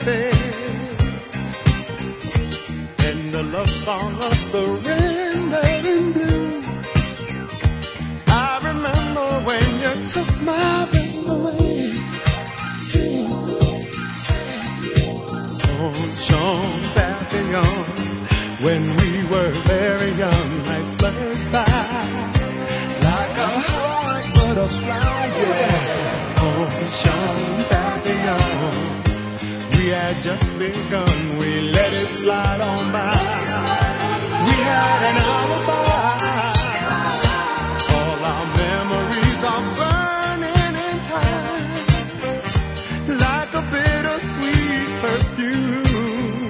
fade. In the love song of surrender and blue, I remember when you took my breath away. Oh, Jean Papillon, when we were very young, life fluttered by like a hard butterfly, yeah. Oh, Jean Papillon, we had just begun, we let it slide on by. We had an alibi, all our memories are burning in time, like a bittersweet perfume.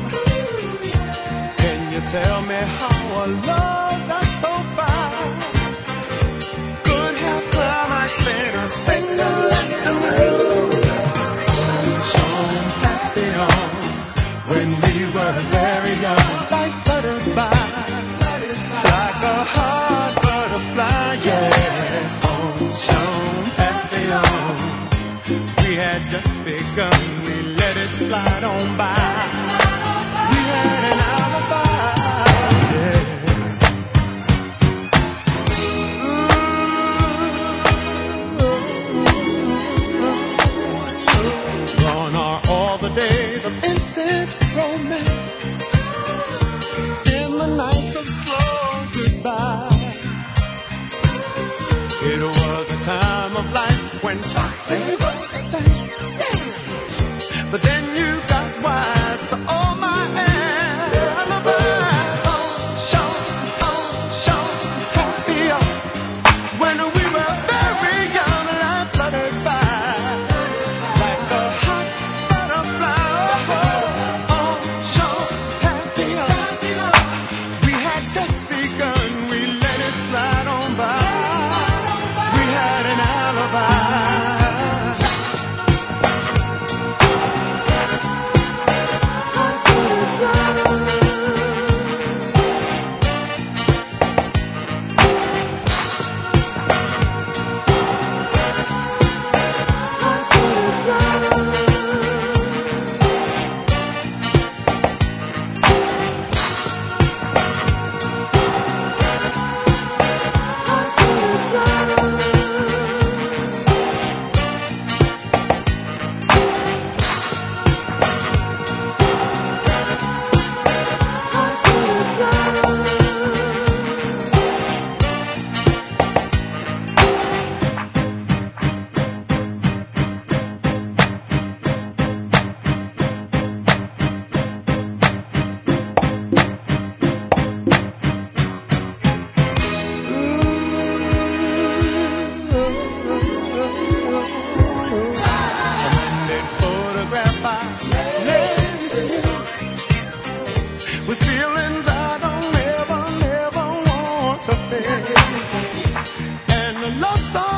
Can you tell me how a love that's so fine could have climaxed in a single afternoon? Jean Papillon, when we were very young, life fluttered by like a hard butterfly, yeah. Oh, Jean Papillon, we had just begun, we let it slide on by. We had an alibi, yeah. Gone are all the days of instant romance, in the nights of slow goodbye. It was a time of life when thoughts and words and things, but then you got wise to all my alibis. Oh, Jean Papillon, when we were very young, life fluttered by like a hot butterfly. Oh, Jean Papillon, we had just begun, we let it slide on by. We had an alibi. With feelings I don't never want to feel, and the love song